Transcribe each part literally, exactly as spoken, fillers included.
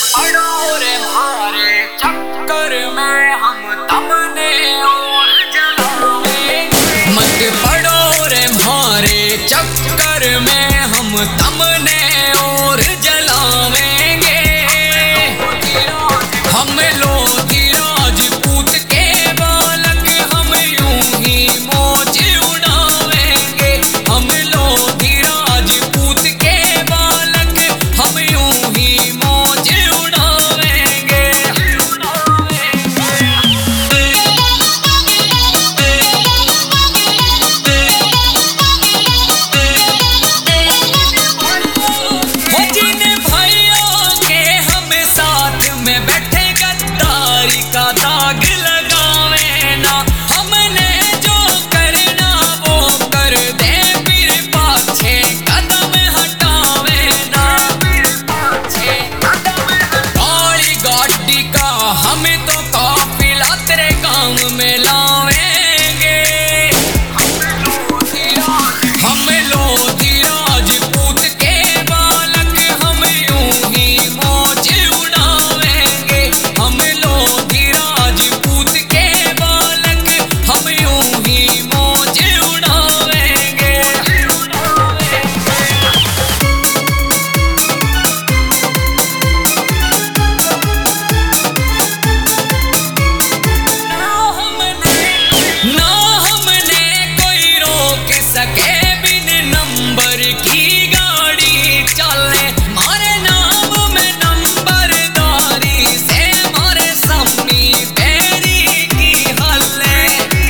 पड़ो रे भारे चक्कर में हम तमने और जलावेंगे। मत पड़ो रे भारे चक्कर में हम तमने और जलावेंगे। हम लोधी राजपूत के बालक हम यूं ही मौज उड़ावेंगे। हम लोधी राजपूत के बालक हम यूं ही मौज उड़ावेंगे। हो जिन भाइयों के हम साथ में बैठे गद्दारी का दाग लगावे ना। हमने जो करना वो कर दे फिर पाछे कदम हटावे ना। काली गाड़ी का हम तो काफिला तेरे गांव में लावेंगे। हम लोधी राजपूत के बालक हम यूं ही मौज उड़ावेंगे। हम लोधी राजपूत के बालक हम यूं ही मौज उड़ावेंगे। ना हमने ना हमने कोई रोक सके बिन नंबर की गाड़ी चले। मारे नाम में नंबरदारी से मारे सम्मी बेरी की हल्ले।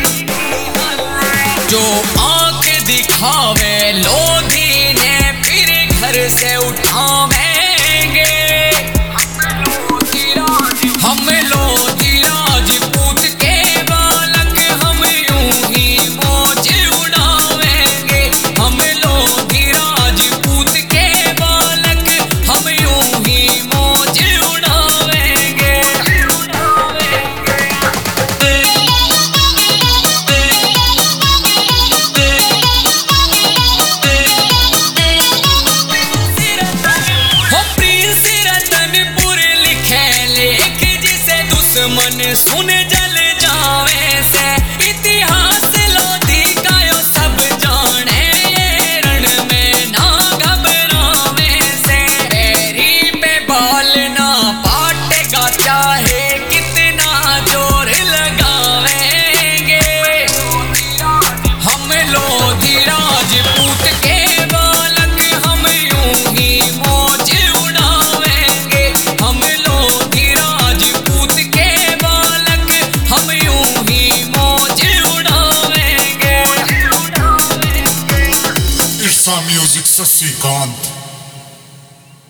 जो आंख दिखावे लोधी ने फिर घर से उठावेंगे। हम लोधी राजपूत के बालक हम यूं ही मौज उड़ावेंगे। हम लोधी राजपूत के बालक हम यूं ही मौज उड़ावेंगे। हो प्रिंस रतनपुर लिखे लेख जिसे दुश्मन सुन जल जावे से। इतिहास लोधी का यो सब जाने ये रण में ना घबरावे से। पैरी पे बाल ना पाटेगा चाहे कितना जोर लगावेंगे। हम लोधी राजपूत के बालक हम यूं ही मौज उड़ावेंगे। हम लोधी राजपूत के बालक हम यूं ही मौज उड़ावेंगे। It's some music, Sasikanth.